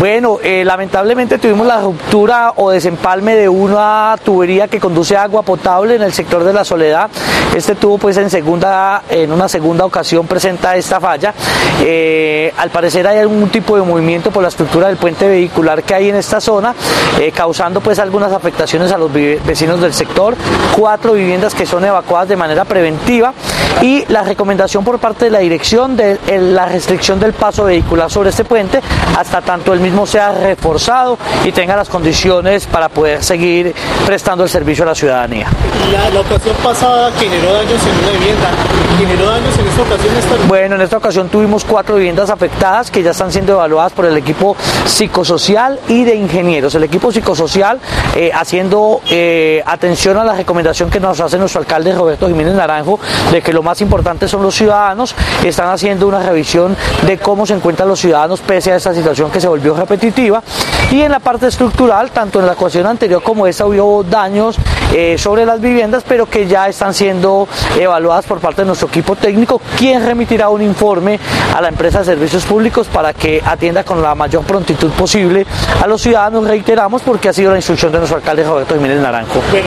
Bueno, lamentablemente tuvimos la ruptura o desempalme de una tubería que conduce a agua potable en el sector de La Soledad. Este tubo pues en una segunda ocasión presenta esta falla. Al parecer hay algún tipo de movimiento por la estructura del puente vehicular que hay en esta zona, causando pues algunas afectaciones a los vecinos del sector. 4 viviendas que son evacuadas de manera preventiva y la recomendación por parte de la dirección de la restricción del paso vehicular sobre este puente hasta tanto el mismo sea reforzado y tenga las condiciones para poder seguir prestando el servicio a la ciudadanía. La ocasión pasada generó daños en una vivienda, ¿generó daños en esta ocasión? Bueno, en esta ocasión tuvimos 4 viviendas afectadas que ya están siendo evaluadas por el equipo psicosocial y de ingenieros. El equipo psicosocial haciendo atención a la recomendación que nos hace nuestro alcalde Roberto Jiménez Naranjo de que lo más importante son los ciudadanos. Están haciendo una revisión de cómo se encuentran los ciudadanos pese a esta situación que se volvió repetitiva. Y en la parte estructural, tanto en la ocasión anterior como esta, hubo daños sobre las viviendas, pero que ya están siendo evaluadas por parte de nuestro equipo técnico, quien remitirá un informe a la empresa de servicios públicos para que atienda con la mayor prontitud posible a los ciudadanos, reiteramos, porque ha sido la instrucción de nuestro alcalde Roberto Jiménez Naranjo.